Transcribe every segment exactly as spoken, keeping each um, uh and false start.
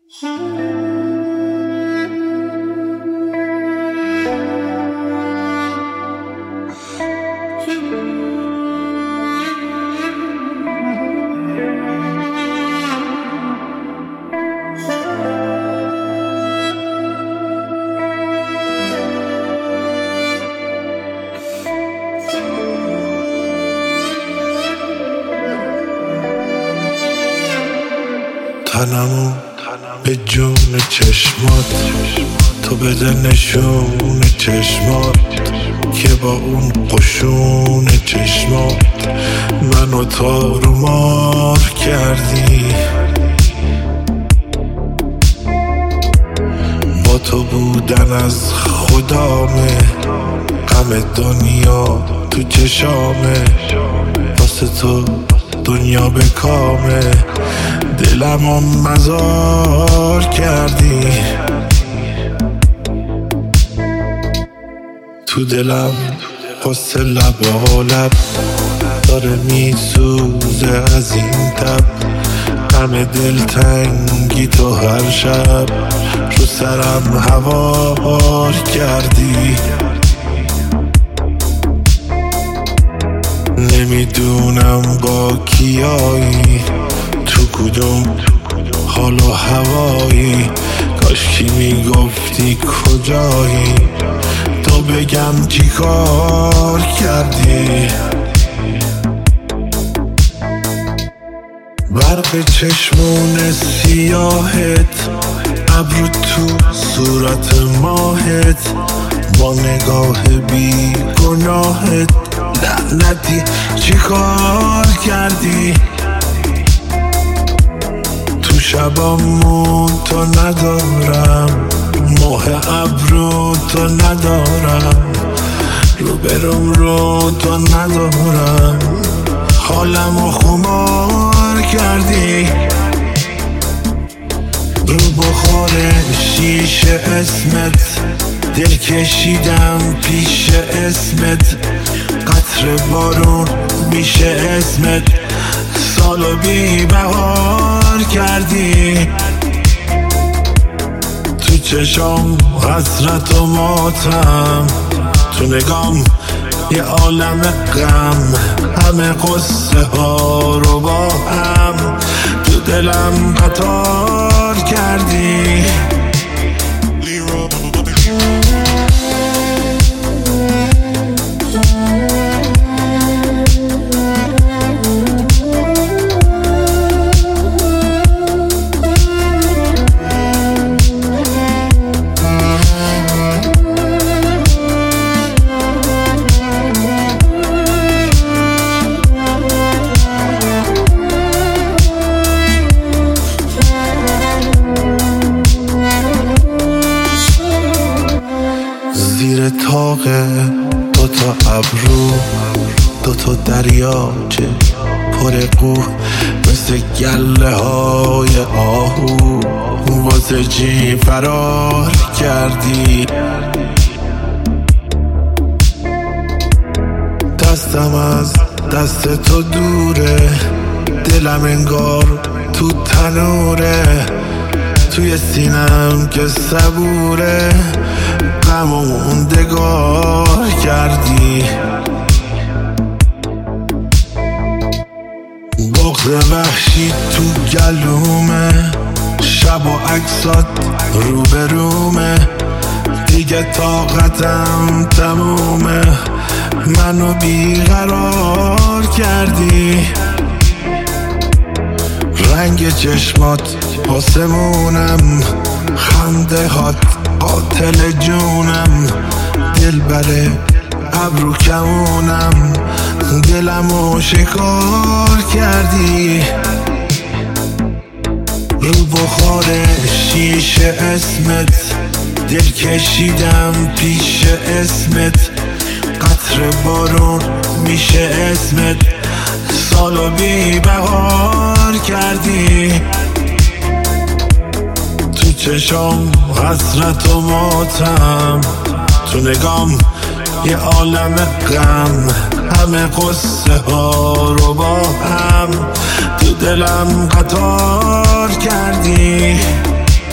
تنمو به جون چشمات تو بده نشون چشمات که با اون قشون چشمات منو تارو مار کردی. با تو بودن از خدامه، غم دنیا تو چشامه، واسه تو دنیا به کامه، دلمو مزار کردی. تو دلم قصه لب و لب داره میسوزه از این تب، غم دلتنگی تو هر شب رو سرم هوار کردی. نمیدونم با کیایی، تو کدوم حال و هوایی، کاشکی میگفتی کجایی تو بگم چی کار کردی. برق چشمون سیاهت، ابرو تو صورت ماهت، با نگاه بی گناهت لعنتی چی کار کردی. تو شبامون تو ندارم، ماه ابرو تو ندارم، رو برم رو تو ندارم، حالمو خمار کردی. رو بخور شیشه اسمت دل کشیدم پیش اسمت، قطر بارون میشه اسمت، سالو بی بهار کردی. تو چشام حسرت و ماتم، تو نگام یه عالم غم، همه قصه ها رو با هم تو دلم قطار کردی. زیر تاق دوتا ابرو دوتا دریاچه پر قو، مثل گله های آهو واسه چی فرار کردی. دستم از دست تو دوره، دلم انگار تو تنوره، توی سینم که صبوره، غم و موندگار کردی. بغض وحشی تو گلومه، شب و عکسات رو به رومه، دیگه طاقتم تمومه، منو بیقرار کردی. رنگ چشمات آسمونم، خنده هات قاتل جونم، دل بره ابرو کمونم، دلمو شکار کردی. رو بخور شیشه اسمت دل کشیدم پیش اسمت، قطر بارون میشه اسمت، سالو بی بهار کردی. تو چشام حسرت و ماتم، تو نگام یه عالم غم، همه قصه ها رو با هم تو دلم قطار کردی.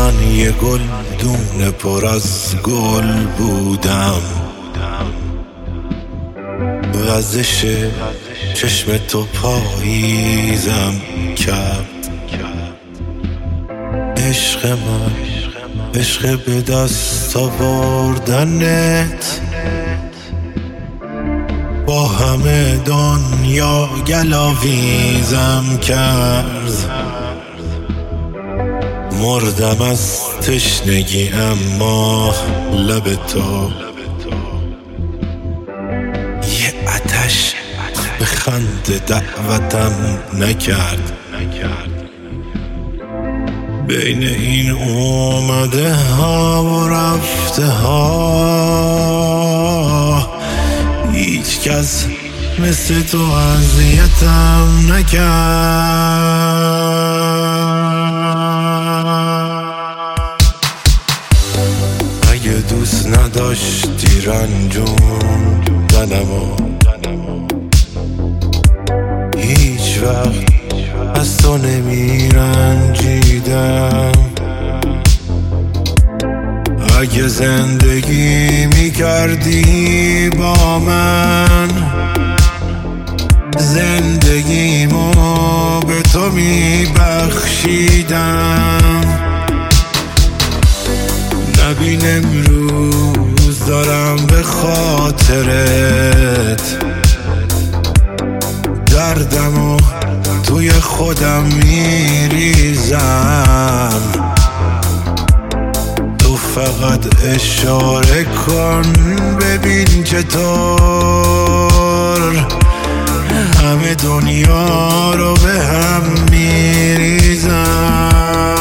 من یه گلدون پر از گل بودم، وزش چشم تو پاییزم کرد. عشق من عشق به دست آوردنت با همه دنیا گلاویزم کرد. مردم از تشنگی اما لب تو یه آتش به خنده دعوتم نکرد. بین این اومده ها و رفته ها هیچ کس مثل تو اذیتم نکرد. اگه دوست نداشتی رنجون دنمو هیچ وقت از تو نمی رنجیدم. اگه زندگی می کردی با من زندگیمو به تو می بخشیدم. نبین امروز دارم به خاطرت دردمو توی خودم میریزم. تو فقط اشاره کن ببین چطور همه دنیا رو به هم میریزم.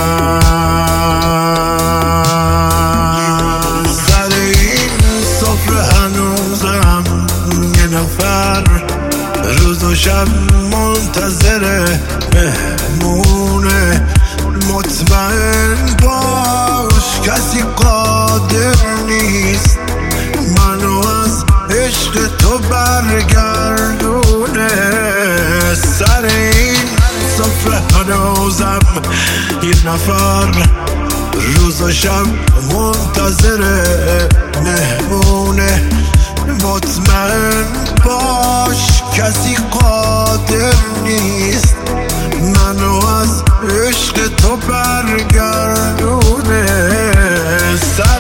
سر این سفره هنوزم یه نفر روز و شب منتظر مهمونه. مطمئن باش کسی قادر نیست منو از عشق تو برگردونه. سر این سفره هنوزم یه نفر روز و شب منتظر مهمونه. مطمئن باش کسی قادر نیست منو از عشق تو برگردونه. سر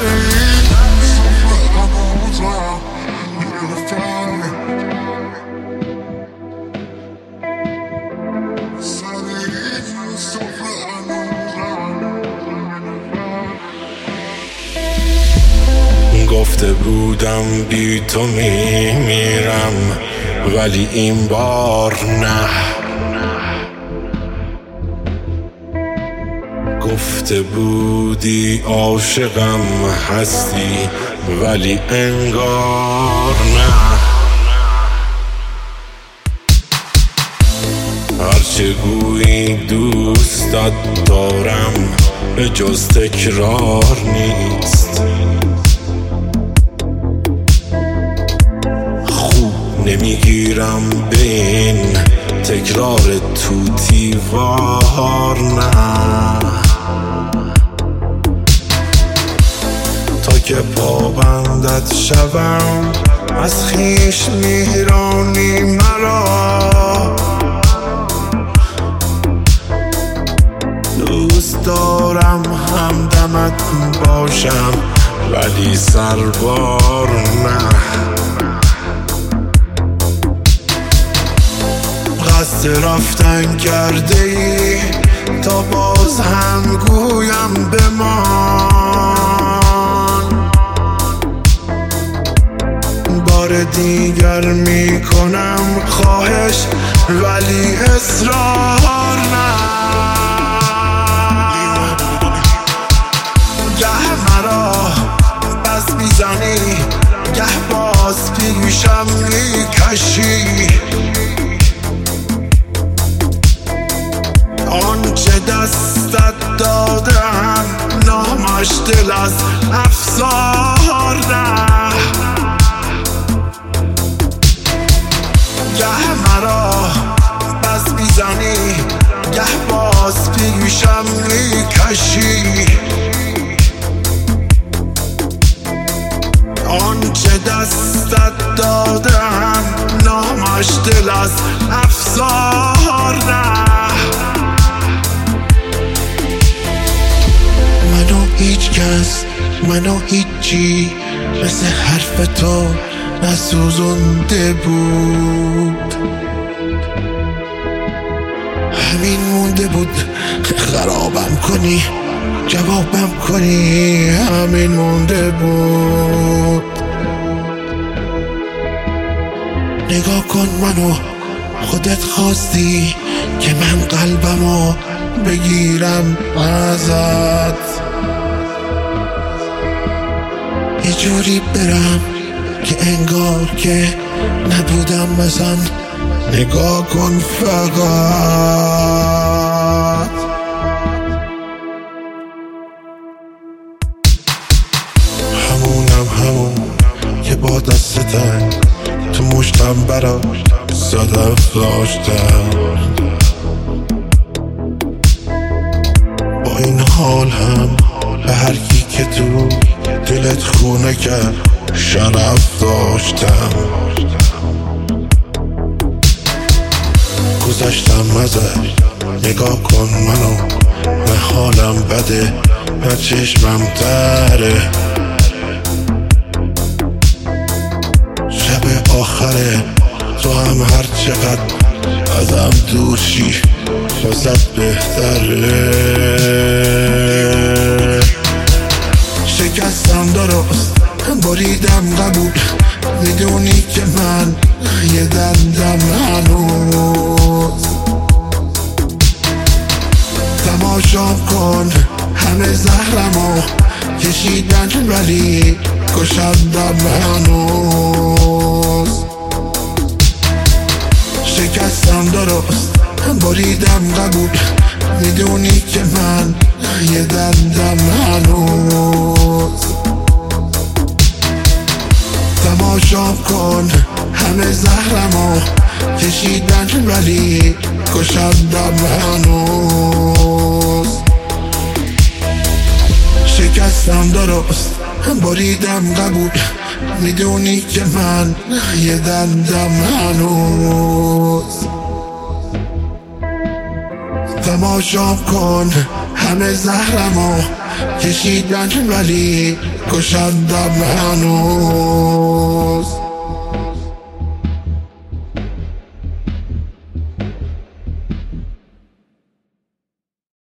گفته بودم بی تو میمیرم ولی این بار نه. گفته بودی عاشقم هستی ولی انگار نه. هرچه گویی دوستت دارم به جز تکرار نیست. نمیگیرم به این تکرار توتیوار نه. تا که پابندت شوم از خویش میرانی مرا. دوست دارم همدمت باشم ولی سربار نه. قصد رفتن کرده ای تا باز هم گویم بمان. بار دیگر میکنم خواهش ولی اصرار نه. گه مرا بس میزنی گه باز پیشم میکشی. آنچه دستت دادم نامش دل از افسار نه. گه مرا بس میزنی گه باز پیشم میکشی. آنچه دستت دادم نامش دل از افسار نه. منو هیچ کس منو هیچی مثل حرف تو نسوزونده بود. همین مونده بود خرابم کنی جوابم کنی، همین مونده بود. نگاه کن منو خودت خواستی که من قلبمو بگیرم ازت، یه جوری برم که انگار که نبودم مثلا. نگاه کن فقط. همونم همون که با دست تنگ تو مشتم برا صدف داشتم. با این حال هم به هر کی که تو دلت خونه کرد شرف داشتم. گذشتم ازش نگاه کن منو، نه حالم بده نه چشمم تره. شب آخره تو هم هر چقدر ازم دور شی واسه بهتره. شکستم درست بریدم قبول، میدونی که من یه دندم هنوز. تماشا کن همه زهرمو کشیدن ولی کشندم هنوز. شکستم درست بریدم قبول، میدونی که من یه دندم هنوز. تماشا کن همه زهرمو کشیدن ولی کشندم هنوز. شکستم درست بریدم قبول، میدونی که من یه دندم هنوز. تماشا کن همه زهرمو کشیدن ولی کشندم هنوز.